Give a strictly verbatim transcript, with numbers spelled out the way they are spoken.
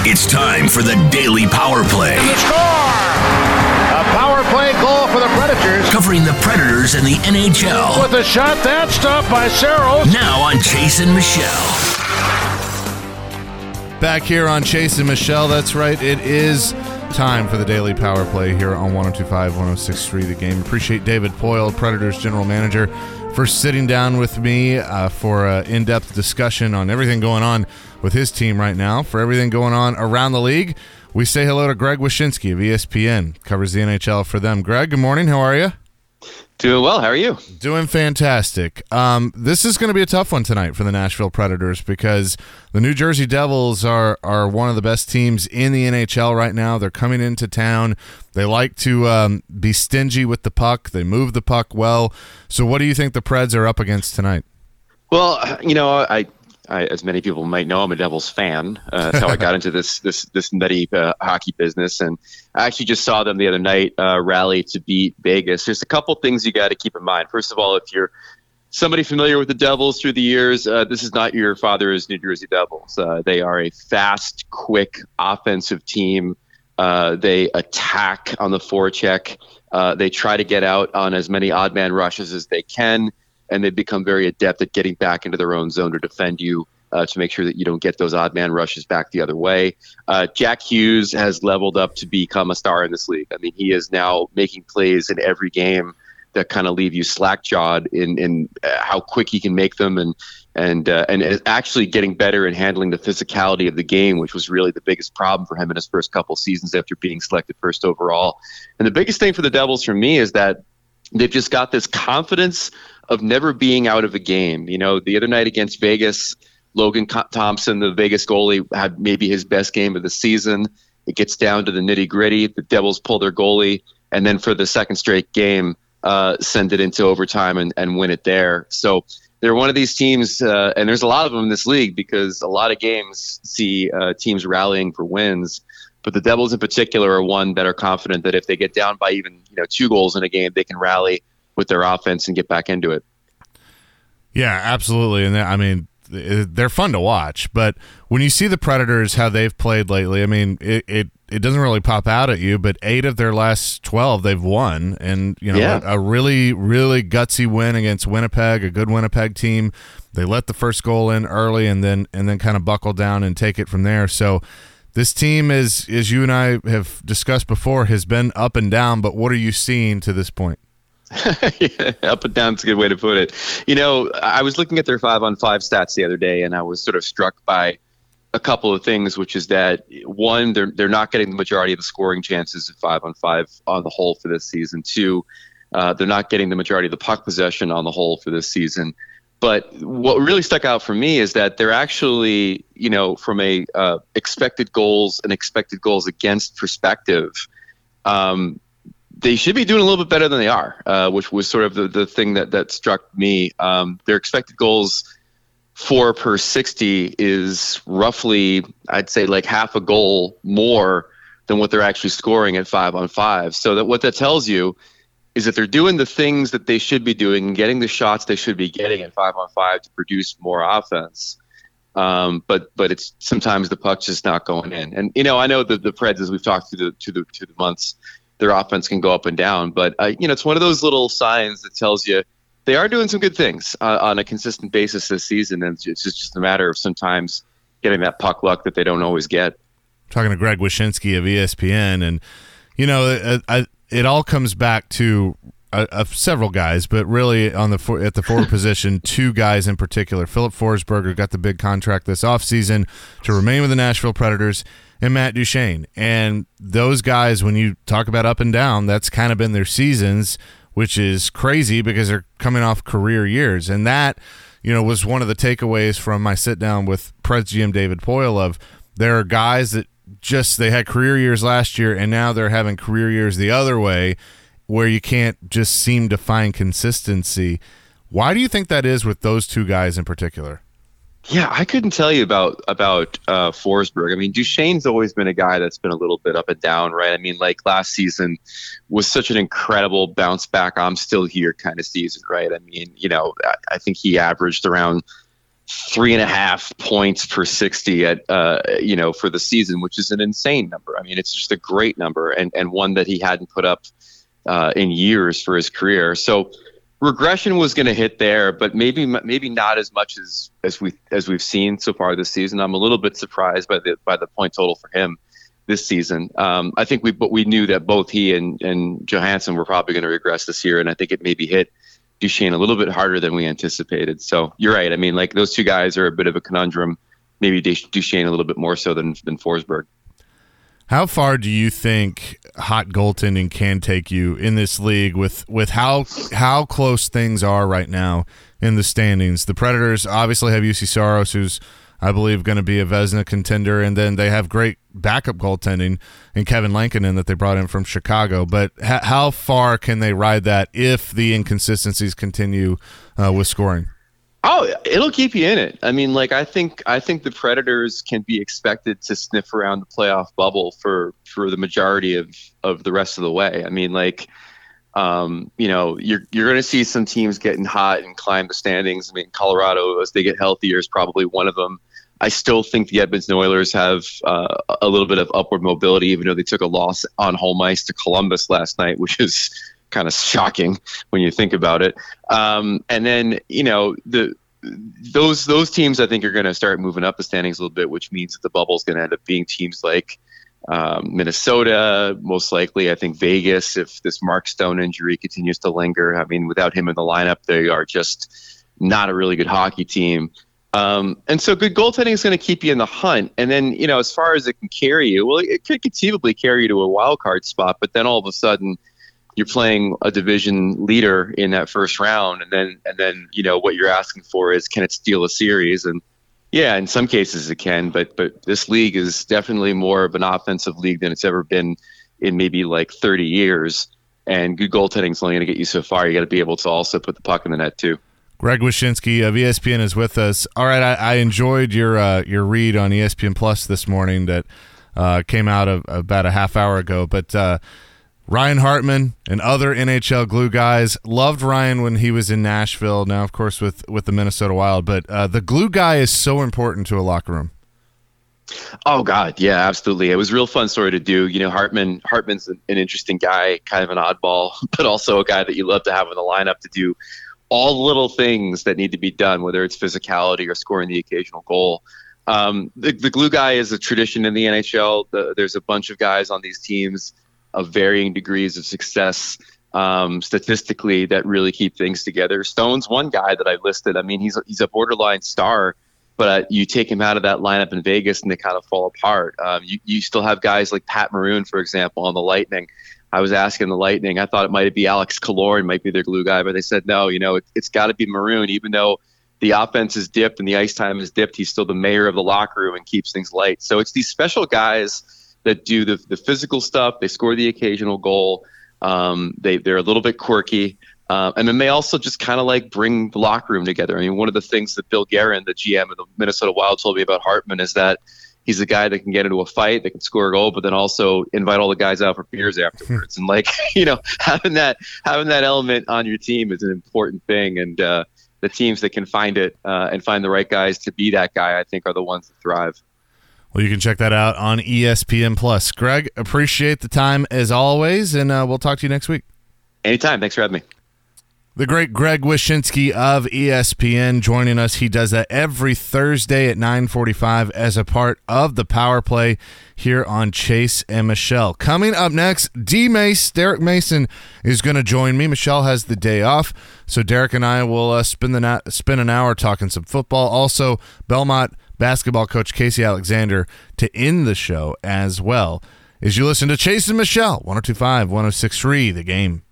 It's time for the Daily Power Play. And the score! A power play goal for the Predators. Covering the Predators and the N H L. With a shot, that stopped by Saros. Now on Chase and Michelle. Back here on Chase and Michelle, that's right, it is time for the Daily Power Play here on one oh two point five, one oh six point three The Game. Appreciate David Poile, Predators General Manager, for sitting down with me uh, for an in-depth discussion on everything going on with his team right now. For everything going on around the league, we say hello to Greg Wyshynski of E S P N, covers the N H L for them. Greg, good morning. How are you? Doing well. How are you? Doing fantastic. Um, this is going to be a tough one tonight for the Nashville Predators because the New Jersey Devils are are one of the best teams in the N H L right now. They're coming into town. They like to um, be stingy with the puck. They move the puck well. So what do you think the Preds are up against tonight? Well, you know, I, I as many people might know, I'm a Devils fan. Uh, that's how I got into this this this nutty uh, hockey business. And I actually just saw them the other night uh, rally to beat Vegas. There's a couple things you got to keep in mind. First of all, if you're somebody familiar with the Devils through the years, uh, this is not your father's New Jersey Devils. Uh, they are a fast, quick, offensive team. Uh, they attack on the forecheck. Uh, they try to get out on as many odd man rushes as they can, and they've become very adept at getting back into their own zone to defend you. Uh, to make sure that you don't get those odd man rushes back the other way. Uh, Jack Hughes has leveled up to become a star in this league. I mean, he is now making plays in every game that kind of leave you slack-jawed in, in uh, how quick he can make them, and and uh, and is actually getting better in handling the physicality of the game, which was really the biggest problem for him in his first couple seasons after being selected first overall. And the biggest thing for the Devils for me is that they've just got this confidence of never being out of a game. You know, the other night against Vegas, Logan Thompson, the Vegas goalie, had maybe his best game of the season. It gets down to the nitty-gritty. The Devils pull their goalie, and then for the second straight game, uh, send it into overtime and, and win it there. So they're one of these teams, uh, and there's a lot of them in this league because a lot of games see uh, teams rallying for wins. But the Devils in particular are one that are confident that if they get down by even you know two goals in a game, they can rally with their offense and get back into it. Yeah, absolutely. And I mean, they're fun to watch, but when you see the Predators, how they've played lately, I mean, it, it, it doesn't really pop out at you, but eight of their last twelve they've won, and you know yeah. a, a really, really gutsy win against Winnipeg, a good Winnipeg team. They let the first goal in early and then and then kind of buckle down and take it from there. So this team, is, as you and I have discussed before, has been up and down, but what are you seeing to this point? yeah, up and down is a good way to put it. You know, I was looking at their five on five stats the other day, and I was sort of struck by a couple of things, which is that one, they're they're not getting the majority of the scoring chances at five on five on the whole for this season. Two, uh, they're not getting the majority of the puck possession on the whole for this season. But what really stuck out for me is that they're actually, you know, from a uh, expected goals and expected goals against perspective, um, they should be doing a little bit better than they are, uh, which was sort of the, the thing that, that struck me. Um, their expected goals for per sixty is roughly, I'd say, like half a goal more than what they're actually scoring at five on five. So that what that tells you is that they're doing the things that they should be doing and getting the shots they should be getting at five on five to produce more offense. Um, but but it's sometimes the puck's just not going in. And you know, I know that the Preds, as we've talked through the to the to the months, their offense can go up and down, but uh, you know, it's one of those little signs that tells you they are doing some good things uh, on a consistent basis this season, and it's just, just a matter of sometimes getting that puck luck that they don't always get. Talking to Greg Wyshynski of E S P N, and you know, it, it, it all comes back to uh, uh, several guys, but really on the for, at the forward position, two guys in particular. Philip Forsberg got the big contract this offseason to remain with the Nashville Predators, and Matt Duchene. And those guys, when you talk about up and down, that's kind of been their seasons, which is crazy because they're coming off career years. And that, you know, was one of the takeaways from my sit down with Preds G M David Poile of there are guys that just, they had career years last year and now they're having career years the other way where you can't just seem to find consistency. Why do you think that is with those two guys in particular? Yeah, I couldn't tell you about about uh, Forsberg. I mean, Duchene's always been a guy that's been a little bit up and down, right? I mean, like last season was such an incredible bounce back, I'm still here kind of season, right? I mean, you know, I, I think he averaged around three and a half points per sixty at uh, you know for the season, which is an insane number. I mean, it's just a great number, and and one that he hadn't put up uh, in years for his career. So regression was going to hit there, but maybe maybe not as much as as we as we've seen so far this season. I'm a little bit surprised by the by the point total for him this season. Um, I think we but we knew that both he and and Johansson were probably going to regress this year, and I think it maybe hit Duchesne a little bit harder than we anticipated. So you're right. I mean, like, those two guys are a bit of a conundrum. Maybe Duchesne a little bit more so than than Forsberg. How far do you think hot goaltending can take you in this league with, with how how close things are right now in the standings? The Predators obviously have U C Saros, who's, I believe, going to be a Vezina contender, and then they have great backup goaltending in Kevin Lankinen that they brought in from Chicago. But ha- how far can they ride that if the inconsistencies continue uh, with scoring? Oh, it'll keep you in it. I mean, like, I think I think the Predators can be expected to sniff around the playoff bubble for, for the majority of, of the rest of the way. I mean, like, um, you know, you're you're going to see some teams getting hot and climb the standings. I mean, Colorado, as they get healthier, is probably one of them. I still think the Edmonton Oilers have uh, a little bit of upward mobility, even though they took a loss on home ice to Columbus last night, which is kind of shocking when you think about it. Um, and then, you know, the those those teams, I think, are going to start moving up the standings a little bit, which means that the bubble is going to end up being teams like um, Minnesota, most likely. I think Vegas, if this Mark Stone injury continues to linger. I mean, without him in the lineup, they are just not a really good hockey team. Um, and so good goaltending is going to keep you in the hunt. And then, you know, as far as it can carry you, well, it could conceivably carry you to a wild card spot, but then all of a sudden you're playing a division leader in that first round. And then, and then, you know, what you're asking for is, can it steal a series? And yeah, in some cases it can, but, but this league is definitely more of an offensive league than it's ever been in maybe like thirty years. And good goaltending is only going to get you so far. You got to be able to also put the puck in the net too. Greg Wyshynski of E S P N is with us. All right, I, I enjoyed your uh, your read on E S P N Plus this morning that uh, came out of, about a half hour ago. But uh, Ryan Hartman and other N H L glue guys, loved Ryan when he was in Nashville, now, of course, with, with the Minnesota Wild. But uh, the glue guy is so important to a locker room. Oh, God, yeah, absolutely. It was a real fun story to do. You know, Hartman Hartman's an, an interesting guy, kind of an oddball, but also a guy that you love to have in the lineup to do all the little things that need to be done, whether it's physicality or scoring the occasional goal. Um, the, the glue guy is a tradition in the N H L. The, there's a bunch of guys on these teams of varying degrees of success um, statistically that really keep things together. Stone's one guy that I listed. I mean, he's, he's a borderline star, but uh, you take him out of that lineup in Vegas and they kind of fall apart. Um, you, you still have guys like Pat Maroon, for example, on the Lightning. I was asking the Lightning, I thought it might be Alex Killorn might be their glue guy, but they said, no, you know, it, it's got to be Maroon. Even though the offense is dipped and the ice time is dipped, he's still the mayor of the locker room and keeps things light. So it's these special guys that do the, the physical stuff. They score the occasional goal. Um, they, they're a little bit quirky. Uh, and then they also just kind of like bring the locker room together. I mean, one of the things that Bill Guerin, the G M of the Minnesota Wild, told me about Hartman is that he's a guy that can get into a fight, that can score a goal, but then also invite all the guys out for beers afterwards. And like, you know, having that having that element on your team is an important thing. And uh, the teams that can find it uh, and find the right guys to be that guy, I think, are the ones that thrive. Well, you can check that out on E S P N Plus. Greg, appreciate the time as always, and uh, we'll talk to you next week. Anytime. Thanks for having me. The great Greg Wyshynski of E S P N joining us. He does that every Thursday at nine forty-five as a part of the Power Play here on Chase and Michelle. Coming up next, D. Mace, Derek Mason, is going to join me. Michelle has the day off, so Derek and I will uh, spend, the na- spend an hour talking some football. Also, Belmont basketball coach Casey Alexander to end the show as well. As you listen to Chase and Michelle, one oh two point five, one oh six point three, The Game.